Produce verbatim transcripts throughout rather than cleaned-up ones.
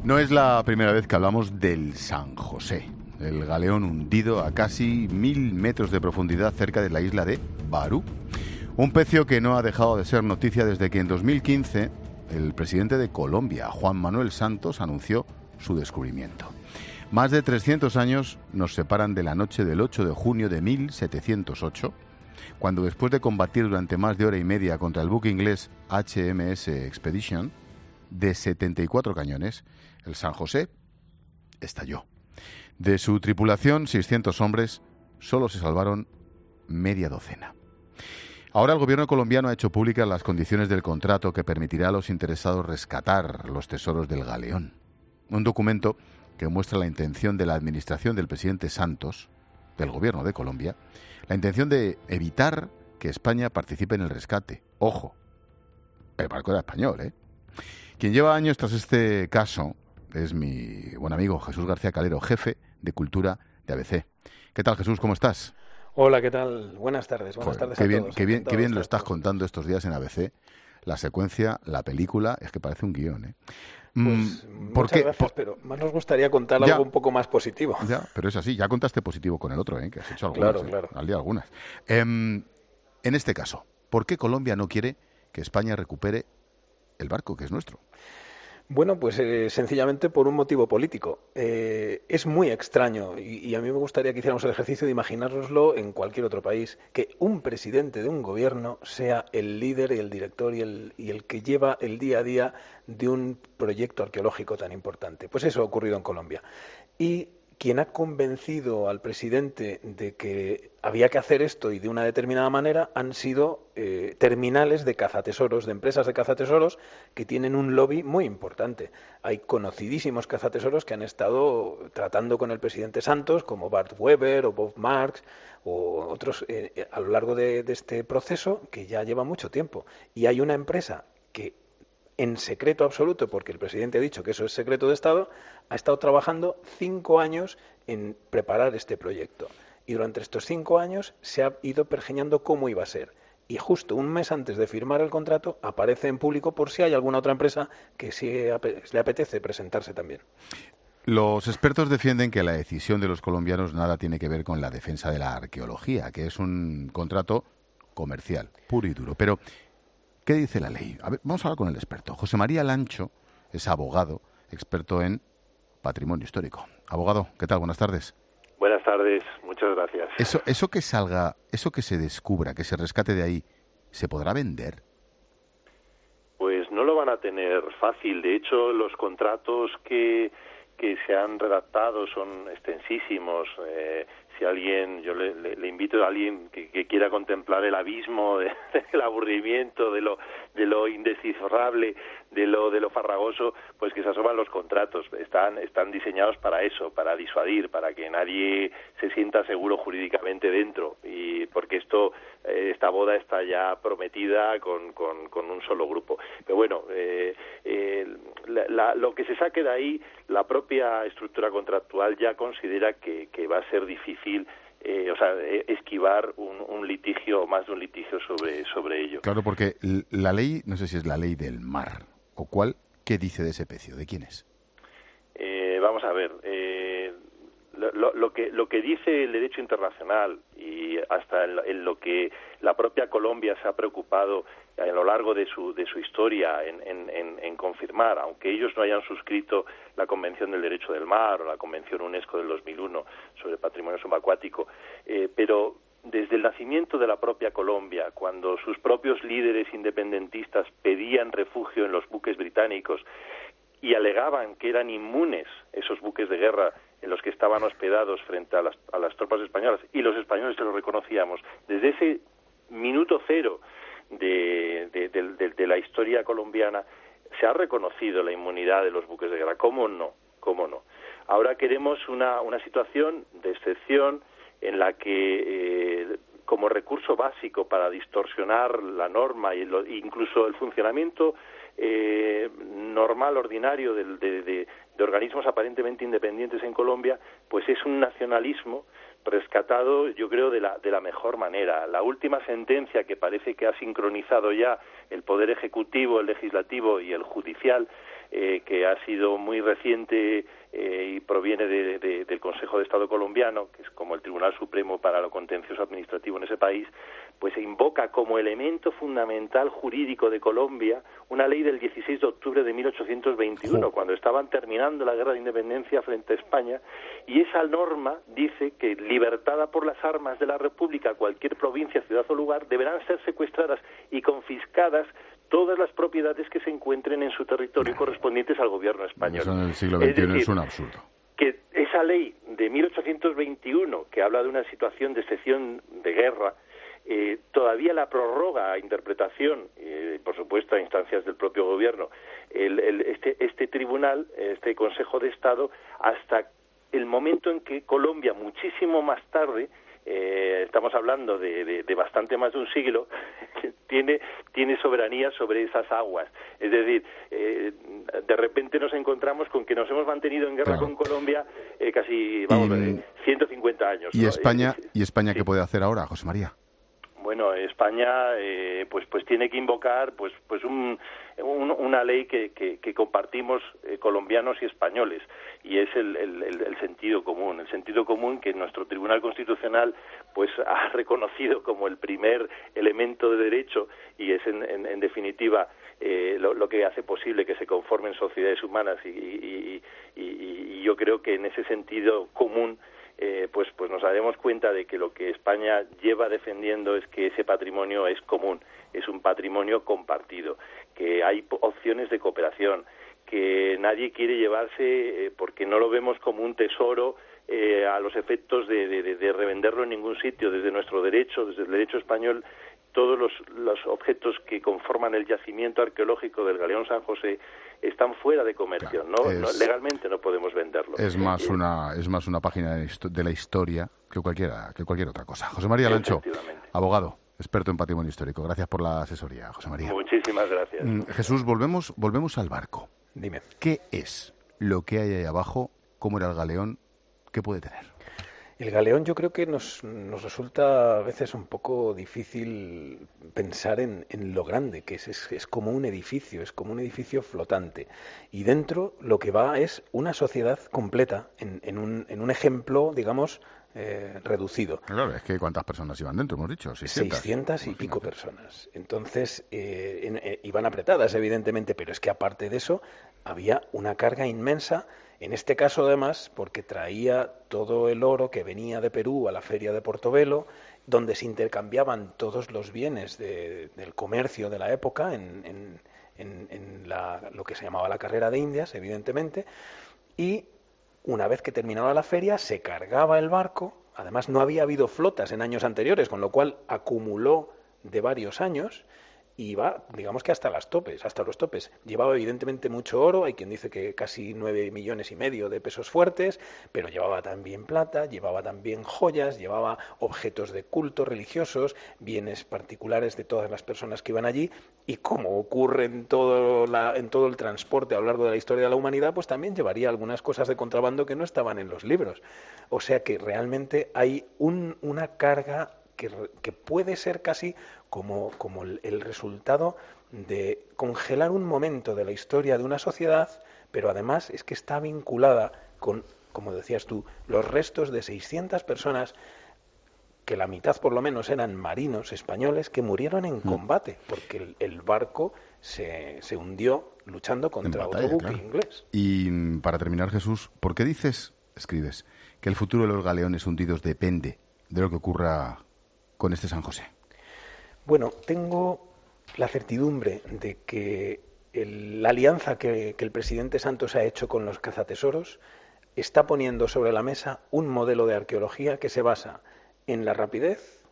No es la primera vez que hablamos del San José, el galeón hundido a casi mil metros de profundidad cerca de la isla de Barú. Un pecio que no ha dejado de ser noticia desde que en dos mil quince el presidente de Colombia, Juan Manuel Santos, anunció su descubrimiento. Más de trescientos años nos separan de la noche del ocho de junio de mil setecientos ocho, cuando después de combatir durante más de hora y media contra el buque inglés H M S Expedition, de setenta y cuatro cañones, el San José estalló. De su tripulación, seiscientos hombres, solo se salvaron media docena. Ahora el gobierno colombiano ha hecho públicas las condiciones del contrato que permitirá a los interesados rescatar los tesoros del galeón. Un documento que muestra la intención de la administración del presidente Santos, del gobierno de Colombia, la intención de evitar que España participe en el rescate. Ojo, el barco era español, ¿eh? Quien lleva años tras este caso es mi buen amigo Jesús García Calero, jefe de Cultura de A B C. ¿Qué tal, Jesús? ¿Cómo estás? Hola, ¿qué tal? Buenas tardes. Buenas Joder, tardes qué a bien, todos. Qué bien, qué bien lo estás todos. contando estos días en A B C. La secuencia, la película, es que parece un guión, ¿eh? Pues Mm, ¿por muchas qué? gracias, Por... pero más nos gustaría contar Ya. algo un poco más positivo. Ya, pero es así. Ya contaste positivo con el otro, ¿eh? Que has hecho algunas. Claro, ¿eh? claro. Al día algunas. Eh, en este caso, ¿por qué Colombia no quiere que España recupere el barco que es nuestro? Bueno, pues eh, sencillamente por un motivo político. Eh, es muy extraño y, y a mí me gustaría que hiciéramos el ejercicio de imaginárnoslo en cualquier otro país, que un presidente de un gobierno sea el líder y el director y el, y el que lleva el día a día de un proyecto arqueológico tan importante. Pues eso ha ocurrido en Colombia. Y quien ha convencido al presidente de que había que hacer esto y de una determinada manera han sido eh, terminales de cazatesoros, de empresas de cazatesoros que tienen un lobby muy importante. Hay conocidísimos cazatesoros que han estado tratando con el presidente Santos, como Bart Weber o Bob Marks o otros eh, a lo largo de, de este proceso que ya lleva mucho tiempo. Y hay una empresa que en secreto absoluto, porque el presidente ha dicho que eso es secreto de Estado, ha estado trabajando cinco años en preparar este proyecto. Y durante estos cinco años se ha ido pergeñando cómo iba a ser. Y justo un mes antes de firmar el contrato aparece en público por si hay alguna otra empresa que sí le apetece presentarse también. Los expertos defienden que la decisión de los colombianos nada tiene que ver con la defensa de la arqueología, que es un contrato comercial, puro y duro. Pero ¿qué dice la ley? A ver, vamos a hablar con el experto. José María Lancho es abogado, experto en patrimonio histórico. Abogado, ¿qué tal? Buenas tardes. Buenas tardes, muchas gracias. Eso, eso que salga, eso que se descubra, que se rescate de ahí, ¿se podrá vender? Pues no lo van a tener fácil. De hecho, los contratos que, que se han redactado son extensísimos. Eh, si alguien, yo le, le, le invito a alguien que, que quiera contemplar el abismo de, del aburrimiento, de lo, de lo indescifrable, de lo, de lo farragoso, pues que se asoman los contratos. Están, están diseñados para eso, para disuadir, para que nadie se sienta seguro jurídicamente dentro, y porque esto, eh, esta boda está ya prometida con, con, con un solo grupo. Pero bueno, eh, eh, la, la, lo que se saque de ahí, la propia estructura contractual ya considera que, que va a ser difícil Eh, o sea, esquivar un, un litigio, más de un litigio sobre, sobre ello. Claro, porque la ley, no sé si es la ley del mar o cuál, ¿qué dice de ese pecio? ¿De quién es? Eh, vamos a ver, eh, lo, lo, que, lo que dice el derecho internacional y hasta en, en lo que la propia Colombia se ha preocupado a lo largo de su, de su historia en, en, en, en confirmar, aunque ellos no hayan suscrito la Convención del Derecho del Mar o la Convención UNESCO del dos mil uno sobre patrimonio subacuático, eh, pero desde el nacimiento de la propia Colombia, cuando sus propios líderes independentistas pedían refugio en los buques británicos y alegaban que eran inmunes esos buques de guerra en los que estaban hospedados frente a las, a las tropas españolas, y los españoles se lo reconocíamos, desde ese minuto cero de, de, de, de, de la historia colombiana se ha reconocido la inmunidad de los buques de guerra. ¿Cómo no? ¿Cómo no? Ahora queremos una, una situación de excepción en la que, eh, como recurso básico para distorsionar la norma e incluso el funcionamiento eh, normal, ordinario de, de, de, de organismos aparentemente independientes en Colombia, pues es un nacionalismo rescatado, yo creo, de la, de la mejor manera. La última sentencia, que parece que ha sincronizado ya el Poder Ejecutivo, el Legislativo y el Judicial, eh, que ha sido muy reciente eh, y proviene de, de, del Consejo de Estado colombiano, que es como el Tribunal Supremo para lo contencioso administrativo en ese país, pues se invoca como elemento fundamental jurídico de Colombia una ley del dieciséis de octubre de mil ochocientos veintiuno, oh. cuando estaban terminando la guerra de independencia frente a España, y esa norma dice que, libertada por las armas de la República, cualquier provincia, ciudad o lugar, deberán ser secuestradas y confiscadas todas las propiedades que se encuentren en su territorio correspondientes al gobierno español. Eso en el siglo veintiuno es, decir, es un absurdo. Que esa ley de mil ochocientos veintiuno, que habla de una situación de excepción de guerra, eh, todavía la prorroga a interpretación, eh, por supuesto a instancias del propio gobierno, el, el, este, este tribunal, este Consejo de Estado, hasta el momento en que Colombia, muchísimo más tarde, Eh, estamos hablando de, de, de bastante más de un siglo, tiene, tiene soberanía sobre esas aguas. Es decir, eh, de repente nos encontramos con que nos hemos mantenido en guerra claro. con Colombia eh, casi, vamos, y, eh, ciento cincuenta años. ¿Y ¿no? España, eh, ¿y España sí. qué puede hacer ahora, José María? Bueno, España eh, pues pues tiene que invocar pues pues un, un, una ley que, que, que compartimos eh, colombianos y españoles, y es el, el, el sentido común, el sentido común que nuestro Tribunal Constitucional pues ha reconocido como el primer elemento de derecho, y es en, en, en definitiva eh, lo, lo que hace posible que se conformen sociedades humanas, y, y, y, y yo creo que en ese sentido común Eh, pues pues nos daremos cuenta de que lo que España lleva defendiendo es que ese patrimonio es común, es un patrimonio compartido, que hay opciones de cooperación, que nadie quiere llevarse eh, porque no lo vemos como un tesoro eh, a los efectos de, de, de revenderlo en ningún sitio. Desde nuestro derecho, desde el derecho español, todos los, los objetos que conforman el yacimiento arqueológico del Galeón San José están fuera de comercio, claro, ¿no? Es, no legalmente no podemos venderlo. Es más eh, una es más una página de la historia que cualquiera que cualquier otra cosa. José María Lancho, abogado, experto en patrimonio histórico. Gracias por la asesoría, José María. Muchísimas gracias. Mm, Jesús, volvemos volvemos al barco. Dime. ¿Qué es lo que hay ahí abajo? ¿Cómo era el galeón? ¿Qué puede tener? El galeón yo creo que nos, nos resulta a veces un poco difícil pensar en, en lo grande que es, es. Es como un edificio, es como un edificio flotante. Y dentro lo que va es una sociedad completa, en, en, un, en un ejemplo, digamos, eh, reducido. Claro, es que ¿cuántas personas iban dentro? Hemos dicho, seiscientas. seiscientas y pico personas. Entonces, eh, en, eh, iban apretadas, evidentemente, pero es que aparte de eso, había una carga inmensa. En este caso, además, porque traía todo el oro que venía de Perú a la feria de Portobelo, donde se intercambiaban todos los bienes de, del comercio de la época en, en, en, en la, lo que se llamaba la carrera de Indias, evidentemente, y una vez que terminaba la feria se cargaba el barco. Además, no había habido flotas en años anteriores, con lo cual acumuló de varios años. Y va, digamos que hasta las topes, hasta los topes. Llevaba evidentemente mucho oro, hay quien dice que casi nueve millones y medio de pesos fuertes, pero llevaba también plata, llevaba también joyas, llevaba objetos de culto religiosos, bienes particulares de todas las personas que iban allí, y como ocurre en todo, la, en todo el transporte a lo largo de la historia de la humanidad, pues también llevaría algunas cosas de contrabando que no estaban en los libros. O sea que realmente hay un, una carga que, que puede ser casi como, como el, el resultado de congelar un momento de la historia de una sociedad, pero además es que está vinculada con, como decías tú, los restos de seiscientas personas, que la mitad por lo menos eran marinos españoles que murieron en combate, porque el, el barco se, se hundió luchando contra batalla, otro buque claro. inglés. Y para terminar, Jesús, ¿por qué dices, escribes, que el futuro de los galeones hundidos depende de lo que ocurra con este San José? Bueno, tengo la certidumbre de que el, la alianza que, que el presidente Santos ha hecho con los cazatesoros está poniendo sobre la mesa un modelo de arqueología que se basa en la rapidez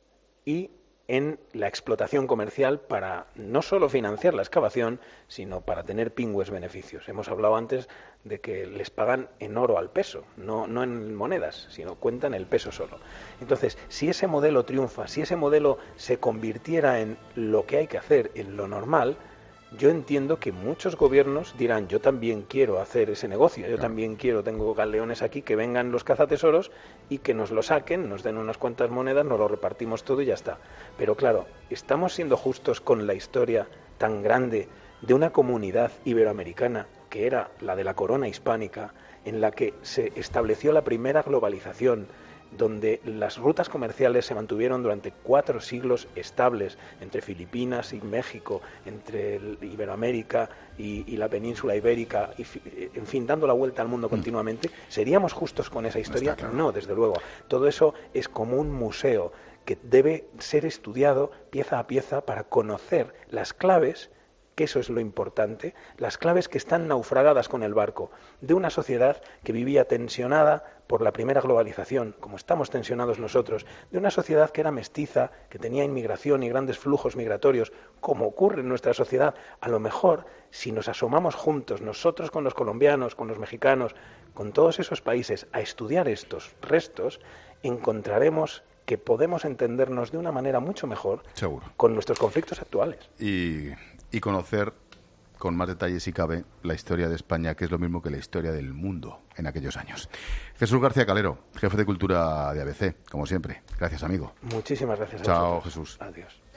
y en la explotación comercial para no solo financiar la excavación, sino para tener pingües beneficios. Hemos hablado antes de que les pagan en oro al peso, no, no en monedas, sino cuentan el peso solo. Entonces, si ese modelo triunfa, si ese modelo se convirtiera en lo que hay que hacer, en lo normal, yo entiendo que muchos gobiernos dirán, yo también quiero hacer ese negocio, yo claro. también quiero, tengo galeones aquí, que vengan los cazatesoros y que nos lo saquen, nos den unas cuantas monedas, nos lo repartimos todo y ya está. Pero claro, ¿estamos siendo justos con la historia tan grande de una comunidad iberoamericana que era la de la corona hispánica, en la que se estableció la primera globalización, donde las rutas comerciales se mantuvieron durante cuatro siglos estables entre Filipinas y México, entre el Iberoamérica y, y la península ibérica, y, en fin, dando la vuelta al mundo continuamente. ¿Seríamos justos con esa historia? Claro. No, desde luego. Todo eso es como un museo que debe ser estudiado pieza a pieza para conocer las claves, que eso es lo importante, las claves que están naufragadas con el barco de una sociedad que vivía tensionada por la primera globalización, como estamos tensionados nosotros, de una sociedad que era mestiza, que tenía inmigración y grandes flujos migratorios, como ocurre en nuestra sociedad. A lo mejor, si nos asomamos juntos, nosotros con los colombianos, con los mexicanos, con todos esos países, a estudiar estos restos, encontraremos que podemos entendernos de una manera mucho mejor. Seguro. Con nuestros conflictos actuales. Y... y conocer con más detalle, si cabe, la historia de España, que es lo mismo que la historia del mundo en aquellos años. Jesús García Calero, jefe de Cultura de A B C, como siempre. Gracias, amigo. Muchísimas gracias a Chao, vosotros. Jesús. Adiós.